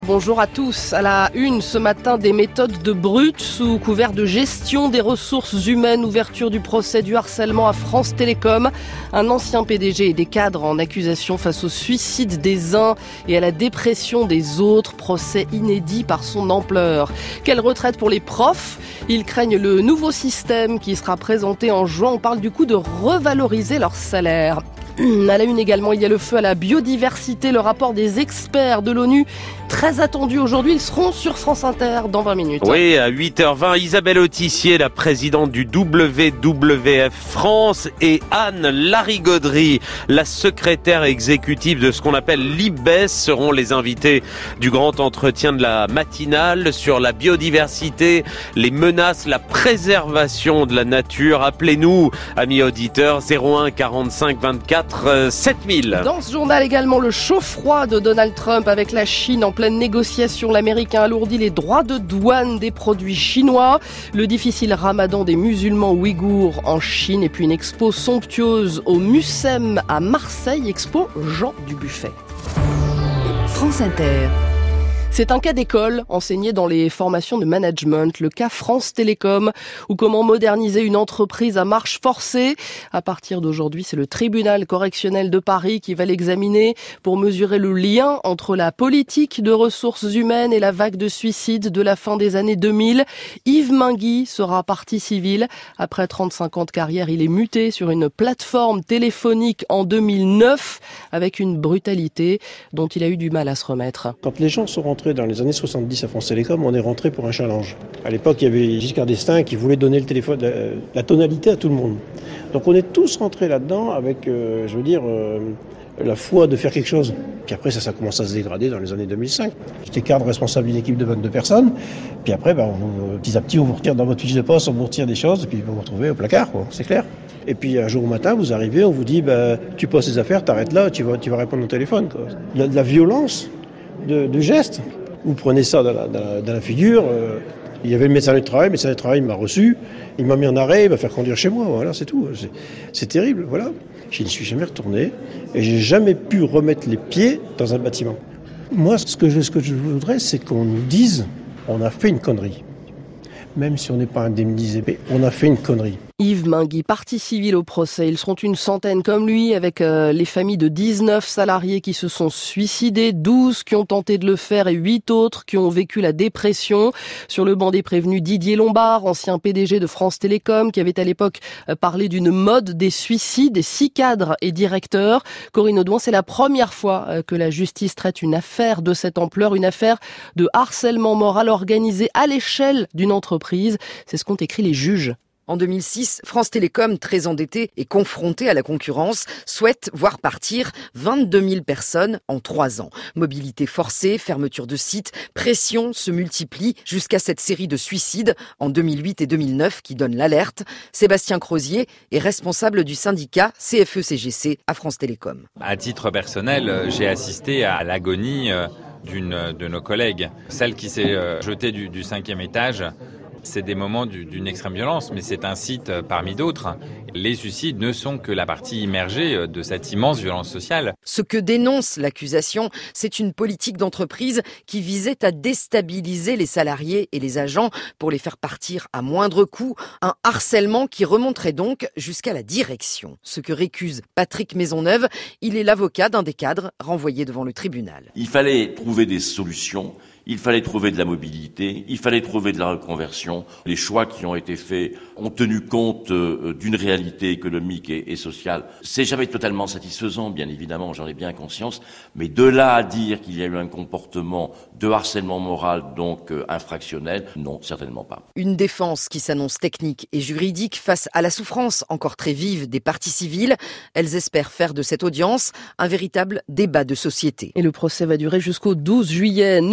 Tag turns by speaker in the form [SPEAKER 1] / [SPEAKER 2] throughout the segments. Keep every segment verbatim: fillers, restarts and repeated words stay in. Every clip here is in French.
[SPEAKER 1] Bonjour à tous. À la une ce matin, des méthodes de brut sous couvert de gestion des ressources humaines, ouverture du procès du harcèlement à France Télécom. Un ancien P D G et des cadres en accusation face au suicide des uns et à la dépression des autres. Procès inédit par son ampleur. Quelle retraite pour les profs ? Ils craignent le nouveau système qui sera présenté en juin. On parle du coup de revaloriser leur salaire. À la une également, il y a le feu à la biodiversité, le rapport des experts de l'ONU, très attendu aujourd'hui. Ils seront sur France Inter dans vingt minutes.
[SPEAKER 2] Oui, à huit heures vingt, Isabelle Autissier, la présidente du W W F France, et Anne Larigauderie, la secrétaire exécutive de ce qu'on appelle l'I B E S, seront les invités du grand entretien de la matinale sur la biodiversité, les menaces, la préservation de la nature. Appelez-nous, amis auditeurs, zéro un quarante-cinq vingt-quatre sept mille.
[SPEAKER 1] Dans ce journal également, le chaud-froid de Donald Trump avec la Chine en pleine négociation. L'Américain alourdit les droits de douane des produits chinois. Le difficile ramadan des musulmans ouïghours en Chine. Et puis une expo somptueuse au Mucem à Marseille. Expo Jean Dubuffet.
[SPEAKER 3] France Inter.
[SPEAKER 1] C'est un cas d'école enseigné dans les formations de management, le cas France Télécom, ou comment moderniser une entreprise à marche forcée. À partir d'aujourd'hui, c'est le tribunal correctionnel de Paris qui va l'examiner pour mesurer le lien entre la politique de ressources humaines et la vague de suicides de la fin des années deux mille. Yves Mingui sera partie civile. Après trente-cinq ans de carrière, il est muté sur une plateforme téléphonique en deux mille neuf avec une brutalité dont il a eu du mal à se remettre.
[SPEAKER 4] Quand les gens sont rentrés dans les années soixante-dix à France Télécom, on est rentré pour un challenge. À l'époque, il y avait Giscard d'Estaing qui voulait donner le téléphone, la, la tonalité à tout le monde. Donc on est tous rentrés là-dedans avec, euh, je veux dire, euh, la foi de faire quelque chose. Puis après, ça, ça commence à se dégrader dans les années deux mille cinq. J'étais cadre responsable d'une équipe de vingt-deux personnes. Puis après, ben, vous, petit à petit, on vous retire dans votre fiche de poste, on vous retire des choses, et puis vous vous retrouvez au placard, quoi, c'est clair. Et puis un jour au matin, vous arrivez, on vous dit, ben, tu poses tes affaires, t'arrêtes là, tu vas, tu vas répondre au téléphone, quoi. Il y a de la violence de, de gestes. Vous prenez ça dans la, dans la, dans la figure. Euh, il y avait le médecin du travail, le médecin du travail m'a reçu, il m'a mis en arrêt, il m'a fait conduire chez moi, voilà, c'est tout. C'est, c'est terrible, voilà. Je ne suis jamais retourné et j'ai jamais pu remettre les pieds dans un bâtiment. Moi, ce que je, ce que je voudrais, c'est qu'on nous dise, on a fait une connerie. Même si on n'est pas indemnisé, mais on a fait une connerie.
[SPEAKER 1] Yves Mingui, partie civile au procès. Ils seront une centaine comme lui, avec euh, les familles de dix-neuf salariés qui se sont suicidés, douze qui ont tenté de le faire et huit autres qui ont vécu la dépression. Sur le banc des prévenus, Didier Lombard, ancien P D G de France Télécom, qui avait à l'époque euh, parlé d'une mode des suicides, des six cadres et directeurs. Corinne Audouin, c'est la première fois euh, que la justice traite une affaire de cette ampleur, une affaire de harcèlement moral organisé à l'échelle d'une entreprise. C'est ce qu'ont écrit les juges.
[SPEAKER 3] En deux mille six, France Télécom, très endettée et confrontée à la concurrence, souhaite voir partir vingt-deux mille personnes en trois ans. Mobilité forcée, fermeture de sites, pression se multiplient jusqu'à cette série de suicides en deux mille huit et deux mille neuf qui donne l'alerte. Sébastien Crozier est responsable du syndicat C F E C G C à France Télécom.
[SPEAKER 5] À titre personnel, j'ai assisté à l'agonie d'une de nos collègues, celle qui s'est jetée du, du cinquième étage. C'est des moments d'une extrême violence, mais c'est un site parmi d'autres. Les suicides ne sont que la partie immergée de cette immense violence sociale.
[SPEAKER 3] Ce que dénonce l'accusation, c'est une politique d'entreprise qui visait à déstabiliser les salariés et les agents pour les faire partir à moindre coût. Un harcèlement qui remonterait donc jusqu'à la direction. Ce que récuse Patrick Maisonneuve, il est l'avocat d'un des cadres renvoyés devant le tribunal.
[SPEAKER 6] Il fallait trouver des solutions. Il fallait trouver de la mobilité, il fallait trouver de la reconversion. Les choix qui ont été faits ont tenu compte euh, d'une réalité économique et, et sociale. C'est jamais totalement satisfaisant, bien évidemment, j'en ai bien conscience, mais de là à dire qu'il y a eu un comportement de harcèlement moral, donc euh, infractionnel, non, certainement pas.
[SPEAKER 3] Une défense qui s'annonce technique et juridique face à la souffrance encore très vive des parties civiles. Elles espèrent faire de cette audience un véritable débat de société.
[SPEAKER 1] Et le procès va durer jusqu'au douze juillet. Ne l'appelez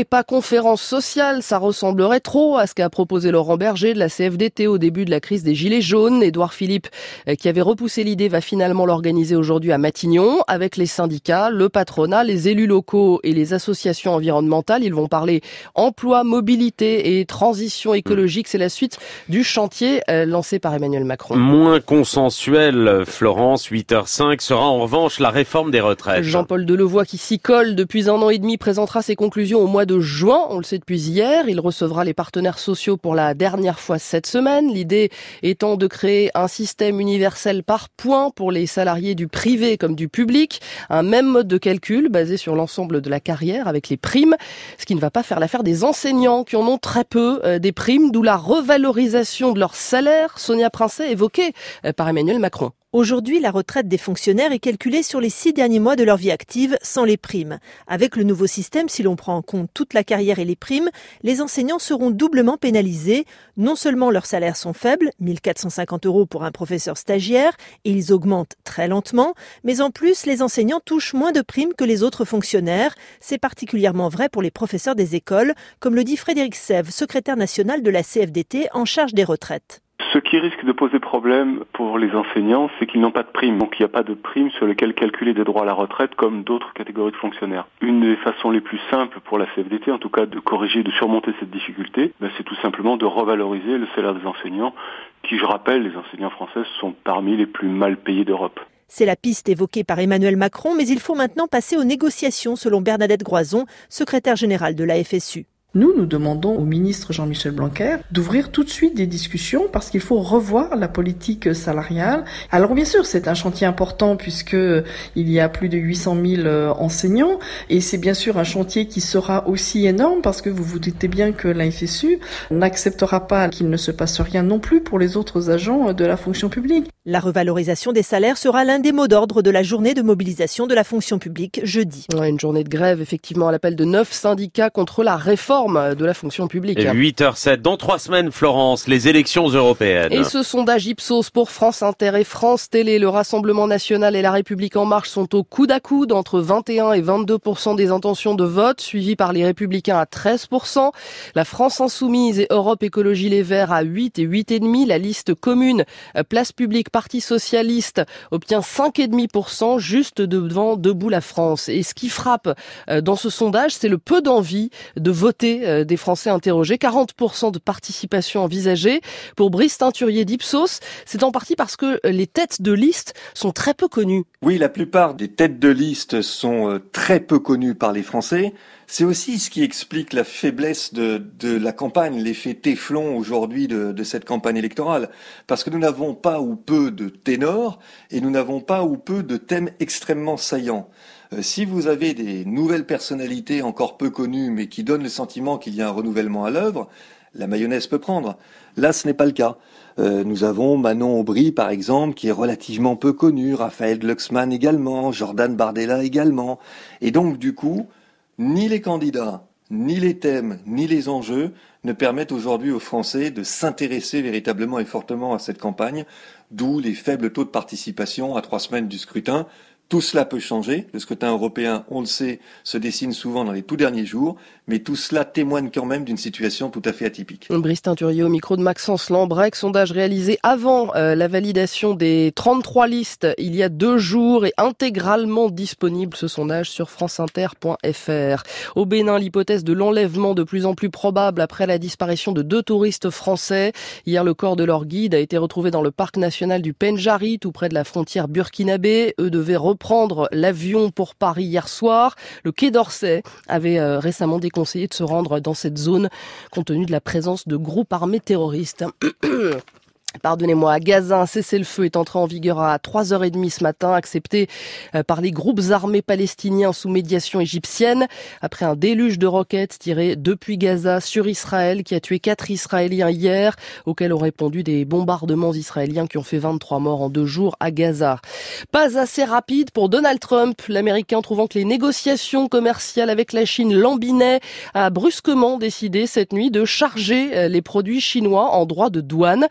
[SPEAKER 1] pas conférence sociale, ça ressemblerait trop à ce qu'a proposé Laurent Berger de la C F D T au début de la crise des Gilets jaunes. Édouard Philippe, qui avait repoussé l'idée, va finalement l'organiser aujourd'hui à Matignon avec les syndicats, le patronat, les élus locaux et les associations environnementales. Ils vont parler emploi, mobilité et transition écologique. C'est la suite du chantier lancé par Emmanuel Macron.
[SPEAKER 2] Moins consensuel, Florence, huit heures cinq, sera en revanche la réforme des retraites.
[SPEAKER 1] Jean-Paul Delevoye, qui s'y colle depuis un an et demi, présentera ses conclusions au mois de juin. On le sait depuis hier. Il recevra les partenaires sociaux pour la dernière fois cette semaine. L'idée étant de créer un système universel par points pour les salariés du privé comme du public. Un même mode de calcul basé sur l'ensemble de la carrière avec les primes. Ce qui ne va pas faire l'affaire des enseignants qui en ont très peu euh, des primes, d'où la revalorisation de leur salaire. Sonia Princet évoquée euh, par Emmanuel Macron.
[SPEAKER 7] Aujourd'hui, la retraite des fonctionnaires est calculée sur les six derniers mois de leur vie active, sans les primes. Avec le nouveau système, si l'on prend en compte toute la carrière et les primes, les enseignants seront doublement pénalisés. Non seulement leurs salaires sont faibles, mille quatre cent cinquante euros pour un professeur stagiaire, et ils augmentent très lentement, mais en plus, les enseignants touchent moins de primes que les autres fonctionnaires. C'est particulièrement vrai pour les professeurs des écoles, comme le dit Frédéric Sève, secrétaire national de la C F D T en charge des retraites.
[SPEAKER 8] Ce qui risque de poser problème pour les enseignants, c'est qu'ils n'ont pas de prime. Donc il n'y a pas de prime sur lesquelles calculer des droits à la retraite comme d'autres catégories de fonctionnaires. Une des façons les plus simples pour la C F D T, en tout cas de corriger, de surmonter cette difficulté, ben c'est tout simplement de revaloriser le salaire des enseignants, qui, je rappelle, les enseignants français sont parmi les plus mal payés d'Europe.
[SPEAKER 7] C'est la piste évoquée par Emmanuel Macron, mais il faut maintenant passer aux négociations, selon Bernadette Groison, secrétaire générale de la F S U.
[SPEAKER 9] Nous, nous demandons au ministre Jean-Michel Blanquer d'ouvrir tout de suite des discussions parce qu'il faut revoir la politique salariale. Alors bien sûr, c'est un chantier important puisque il y a plus de huit cent mille enseignants et c'est bien sûr un chantier qui sera aussi énorme parce que vous vous doutez bien que la F S U n'acceptera pas qu'il ne se passe rien non plus pour les autres agents de la fonction publique.
[SPEAKER 7] La revalorisation des salaires sera l'un des mots d'ordre de la journée de mobilisation de la fonction publique jeudi.
[SPEAKER 1] Ouais, une journée de grève, effectivement, à l'appel de neuf syndicats contre la réforme de la fonction publique.
[SPEAKER 2] Et huit heures sept, dans trois semaines, Florence, les élections européennes.
[SPEAKER 1] Et ce sondage Ipsos pour France Inter et France Télé, le Rassemblement National et la République En Marche sont au coude à coude entre vingt et un et vingt-deux pour cent des intentions de vote, suivi par les Républicains à treize pour cent. La France Insoumise et Europe Écologie Les Verts à huit et huit virgule cinq pour cent. La liste commune Place Publique Parti Socialiste obtient cinq virgule cinq pour cent, juste devant Debout la France. Et ce qui frappe dans ce sondage, c'est le peu d'envie de voter des Français interrogés. quarante pour cent de participation envisagée. Pour Brice Teinturier d'Ipsos, c'est en partie parce que les têtes de liste sont très peu connues.
[SPEAKER 10] Oui, la plupart des têtes de liste sont très peu connues par les Français. C'est aussi ce qui explique la faiblesse de, de la campagne, l'effet téflon aujourd'hui de, de cette campagne électorale. Parce que nous n'avons pas ou peu de ténors et nous n'avons pas ou peu de thèmes extrêmement saillants. Euh, si vous avez des nouvelles personnalités encore peu connues mais qui donnent le sentiment qu'il y a un renouvellement à l'œuvre, la mayonnaise peut prendre. Là, ce n'est pas le cas. Euh, nous avons Manon Aubry, par exemple, qui est relativement peu connu, Raphaël Glucksmann également, Jordan Bardella également. Et donc, du coup, ni les candidats, ni les thèmes, ni les enjeux ne permettent aujourd'hui aux Français de s'intéresser véritablement et fortement à cette campagne, d'où les faibles taux de participation à trois semaines du scrutin. Tout cela peut changer. Le scrutin européen, on le sait, se dessine souvent dans les tout derniers jours, mais tout cela témoigne quand même d'une situation tout à fait atypique.
[SPEAKER 1] Brice Teinturier au micro de Maxence Lambrec, sondage réalisé avant euh, la validation des trente-trois listes il y a deux jours et intégralement disponible ce sondage sur franceinter point f r. Au Bénin, l'hypothèse de l'enlèvement de plus en plus probable après la disparition de deux touristes français. Hier, le corps de leur guide a été retrouvé dans le parc national du Pendjari, tout près de la frontière burkinabé. Eux devaient reprendre l'avion pour Paris hier soir. Le Quai d'Orsay avait euh, récemment déconseillé de se rendre dans cette zone compte tenu de la présence de groupes armés terroristes. Pardonnez-moi, à Gaza, un cessez-le-feu est entré en vigueur à trois heures trente ce matin, accepté par les groupes armés palestiniens sous médiation égyptienne, après un déluge de roquettes tirées depuis Gaza sur Israël, qui a tué quatre Israéliens hier, auxquels ont répondu des bombardements israéliens qui ont fait vingt-trois morts en deux jours à Gaza. Pas assez rapide pour Donald Trump, l'Américain trouvant que les négociations commerciales avec la Chine lambinaient, a brusquement décidé cette nuit de charger les produits chinois en droits de douane, ce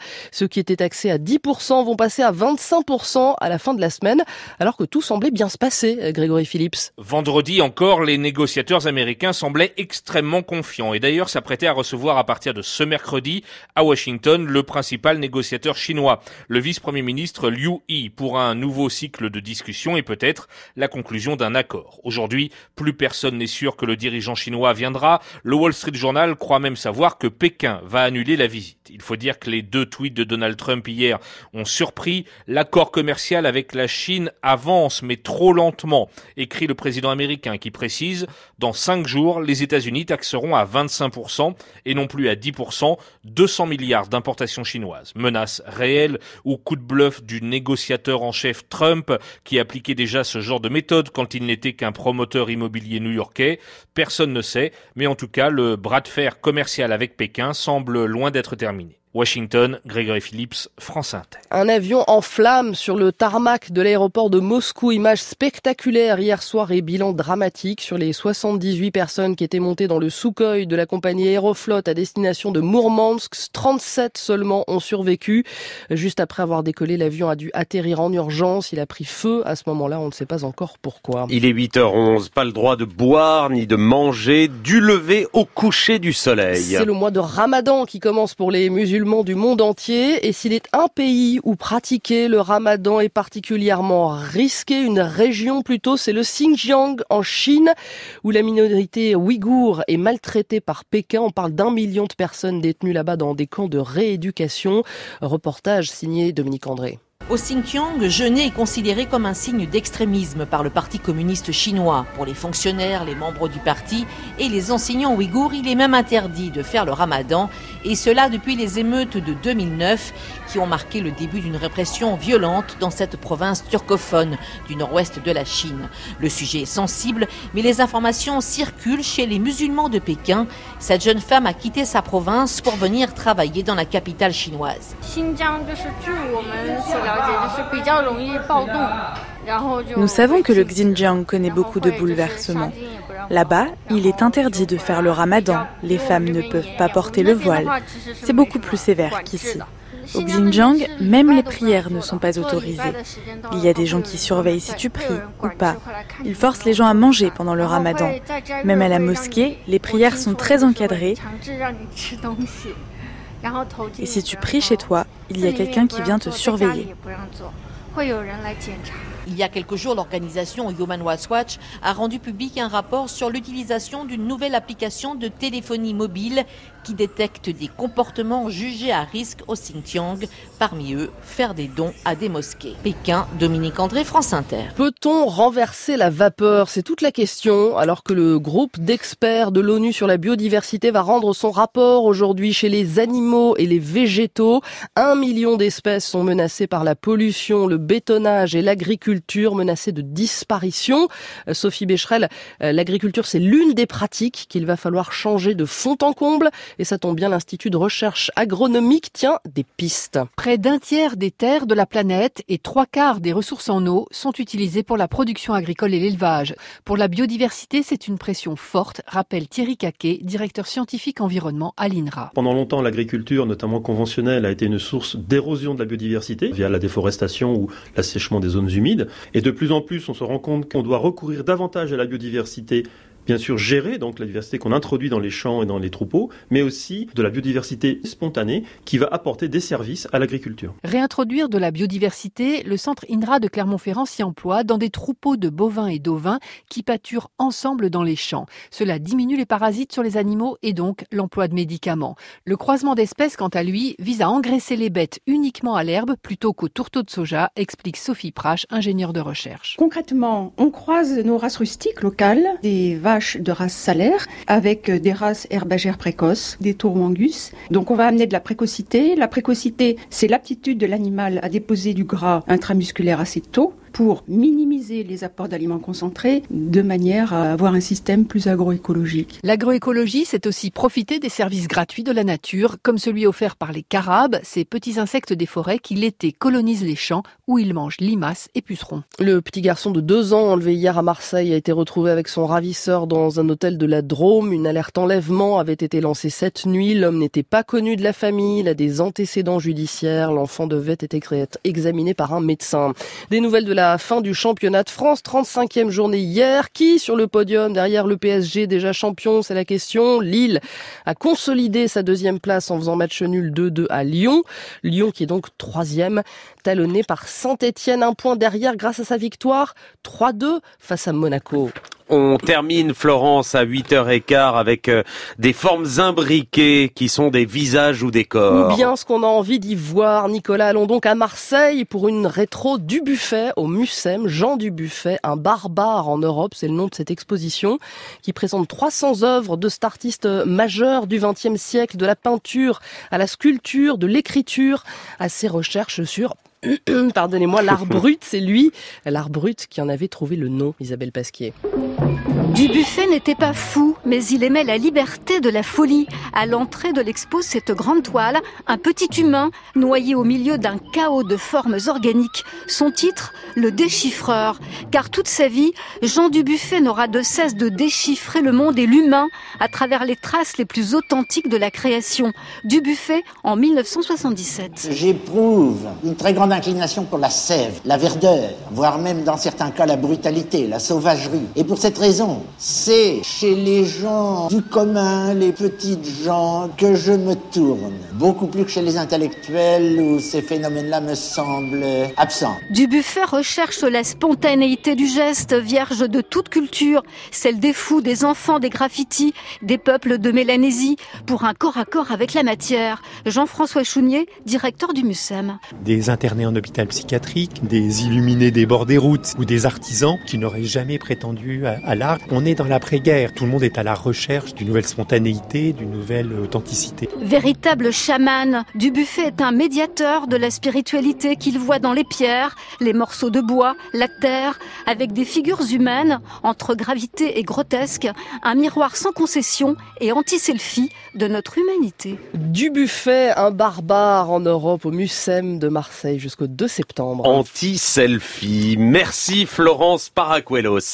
[SPEAKER 1] ceux qui étaient taxés à dix pour cent vont passer à vingt-cinq pour cent à la fin de la semaine, alors que tout semblait bien se passer, Grégory Phillips.
[SPEAKER 11] Vendredi encore, les négociateurs américains semblaient extrêmement confiants et d'ailleurs s'apprêtaient à recevoir à partir de ce mercredi à Washington le principal négociateur chinois, le vice-premier ministre Liu He, pour un nouveau cycle de discussion et peut-être la conclusion d'un accord. Aujourd'hui, plus personne n'est sûr que le dirigeant chinois viendra. Le Wall Street Journal croit même savoir que Pékin va annuler la visite. Il faut dire que les deux tweets de Donald Trump hier ont surpris. L'accord commercial avec la Chine avance, mais trop lentement, écrit le président américain qui précise « Dans cinq jours, les États-Unis taxeront à vingt-cinq pour cent et non plus à dix pour cent deux cents milliards d'importations chinoises. » Menace réelle ou coup de bluff du négociateur en chef Trump qui appliquait déjà ce genre de méthode quand il n'était qu'un promoteur immobilier new-yorkais. Personne ne sait, mais en tout cas, le bras de fer commercial avec Pékin semble loin d'être terminé. Washington, Grégory Phillips, France Inter.
[SPEAKER 1] Un avion en flammes sur le tarmac de l'aéroport de Moscou. Images spectaculaires hier soir et bilan dramatique sur les soixante-dix-huit personnes qui étaient montées dans le Sukhoi de la compagnie Aeroflot à destination de Mourmansk. trente-sept seulement ont survécu. Juste après avoir décollé, l'avion a dû atterrir en urgence. Il a pris feu. À ce moment-là, on ne sait pas encore pourquoi.
[SPEAKER 2] Il est huit heures onze. Pas le droit de boire ni de manger du lever au coucher du soleil.
[SPEAKER 1] C'est le mois de Ramadan qui commence pour les musulmans du monde entier, et s'il est un pays où pratiquer le ramadan est particulièrement risqué, une région plutôt, c'est le Xinjiang en Chine, où la minorité ouïghour est maltraitée par Pékin. On parle d'un million de personnes détenues là-bas dans des camps de rééducation. Reportage signé Dominique André.
[SPEAKER 12] Au Xinjiang, jeûner est considéré comme un signe d'extrémisme par le Parti communiste chinois. Pour les fonctionnaires, les membres du parti et les enseignants ouïghours, il est même interdit de faire le ramadan, et cela depuis les émeutes de deux mille neuf qui ont marqué le début d'une répression violente dans cette province turcophone du nord-ouest de la Chine. Le sujet est sensible, mais les informations circulent chez les musulmans de Pékin. Cette jeune femme a quitté sa province pour venir travailler dans la capitale chinoise.
[SPEAKER 13] Nous savons que le Xinjiang connaît beaucoup de bouleversements. Là-bas, il est interdit de faire le ramadan. Les femmes ne peuvent pas porter le voile. C'est beaucoup plus sévère qu'ici. Au Xinjiang, même les prières ne sont pas autorisées. Il y a des gens qui surveillent si tu pries ou pas. Ils forcent les gens à manger pendant le ramadan. Même à la mosquée, les prières sont très encadrées. Et si tu pries chez toi, il y a quelqu'un qui vient te surveiller.
[SPEAKER 12] Il y a quelques jours, l'organisation Human Rights Watch a rendu public un rapport sur l'utilisation d'une nouvelle application de téléphonie mobile qui détecte des comportements jugés à risque au Xinjiang. Parmi eux, faire des dons à des mosquées. Pékin, Dominique André, France Inter.
[SPEAKER 1] Peut-on renverser la vapeur? C'est toute la question, alors que le groupe d'experts de l'ONU sur la biodiversité va rendre son rapport aujourd'hui chez les animaux et les végétaux. Un million d'espèces sont menacées par la pollution, le bétonnage et l'agriculture menacées de disparition. Sophie Becherel, l'agriculture, c'est l'une des pratiques qu'il va falloir changer de fond en comble. Et ça tombe bien, l'Institut de recherche agronomique tient des pistes.
[SPEAKER 14] Près d'un tiers des terres de la planète et trois quarts des ressources en eau sont utilisées pour la production agricole et l'élevage. Pour la biodiversité, c'est une pression forte, rappelle Thierry Caquet, directeur scientifique environnement à l'INRA.
[SPEAKER 15] Pendant longtemps, l'agriculture, notamment conventionnelle, a été une source d'érosion de la biodiversité via la déforestation ou l'assèchement des zones humides. Et de plus en plus, on se rend compte qu'on doit recourir davantage à la biodiversité, bien sûr gérer donc la diversité qu'on introduit dans les champs et dans les troupeaux, mais aussi de la biodiversité spontanée qui va apporter des services à l'agriculture.
[SPEAKER 14] Réintroduire de la biodiversité, le centre INRA de Clermont-Ferrand s'y emploie dans des troupeaux de bovins et d'ovins qui pâturent ensemble dans les champs. Cela diminue les parasites sur les animaux et donc l'emploi de médicaments. Le croisement d'espèces, quant à lui, vise à engraisser les bêtes uniquement à l'herbe plutôt qu'au tourteau de soja, explique Sophie Prache, ingénieure de recherche.
[SPEAKER 16] Concrètement, on croise nos races rustiques locales, des vaches de race salaire avec des races herbagères précoces, des tourmengus. Donc on va amener de la précocité. La précocité, c'est l'aptitude de l'animal à déposer du gras intramusculaire assez tôt pour minimiser les apports d'aliments concentrés de manière à avoir un système plus agroécologique.
[SPEAKER 14] L'agroécologie, c'est aussi profiter des services gratuits de la nature, comme celui offert par les carabes, ces petits insectes des forêts qui l'été colonisent les champs où ils mangent limaces et pucerons.
[SPEAKER 1] Le petit garçon de deux ans enlevé hier à Marseille a été retrouvé avec son ravisseur dans un hôtel de la Drôme. Une alerte enlèvement avait été lancée cette nuit. L'homme n'était pas connu de la famille, il a des antécédents judiciaires. L'enfant devait être examiné par un médecin. Des nouvelles de la fin du championnat de France, trente-cinquième journée hier. Qui sur le podium derrière le P S G déjà champion, c'est la question. Lille a consolidé sa deuxième place en faisant match nul deux deux à Lyon. Lyon qui est donc troisième, talonné par Saint-Etienne, un point derrière grâce à sa victoire trois deux face à Monaco.
[SPEAKER 2] On termine, Florence, à huit heures quinze avec euh, des formes imbriquées qui sont des visages ou des corps.
[SPEAKER 1] Ou bien ce qu'on a envie d'y voir. Nicolas, allons donc à Marseille pour une rétro Dubuffet au Mucem. Jean Dubuffet, un barbare en Europe, c'est le nom de cette exposition qui présente trois cents œuvres de cet artiste majeur du vingtième siècle, de la peinture à la sculpture, de l'écriture, à ses recherches sur... Pardonnez-moi, l'art brut, c'est lui, l'art brut qui en avait trouvé le nom, Isabelle Pasquier.
[SPEAKER 17] Dubuffet n'était pas fou, mais il aimait la liberté de la folie. À l'entrée de l'expo, cette grande toile, un petit humain noyé au milieu d'un chaos de formes organiques. Son titre, le déchiffreur. Car toute sa vie, Jean Dubuffet n'aura de cesse de déchiffrer le monde et l'humain à travers les traces les plus authentiques de la création. Dubuffet en mille neuf cent soixante-dix-sept.
[SPEAKER 18] J'éprouve une très grande inclination pour la sève, la verdeur, voire même dans certains cas la brutalité, la sauvagerie. Et pour cette raison, c'est chez les gens du commun, les petites gens, que je me tourne. Beaucoup plus que chez les intellectuels où ces phénomènes-là me semblent absents.
[SPEAKER 17] Dubuffet recherche la spontanéité du geste, vierge de toute culture, celle des fous, des enfants, des graffitis, des peuples de Mélanésie, pour un corps à corps avec la matière. Jean-François Chounier, directeur du Mucem.
[SPEAKER 19] Des internés en hôpital psychiatrique, des illuminés des bords des routes ou des artisans qui n'auraient jamais prétendu à, à l'art. On est dans l'après-guerre. Tout le monde est à la recherche d'une nouvelle spontanéité, d'une nouvelle authenticité.
[SPEAKER 17] Véritable chaman, Dubuffet est un médiateur de la spiritualité qu'il voit dans les pierres, les morceaux de bois, la terre, avec des figures humaines, entre gravité et grotesque, un miroir sans concession et anti-selfie de notre humanité.
[SPEAKER 1] Dubuffet, un barbare en Europe au Mucem de Marseille jusqu'au deux septembre.
[SPEAKER 2] Anti-selfie. Merci Florence Paracuelos.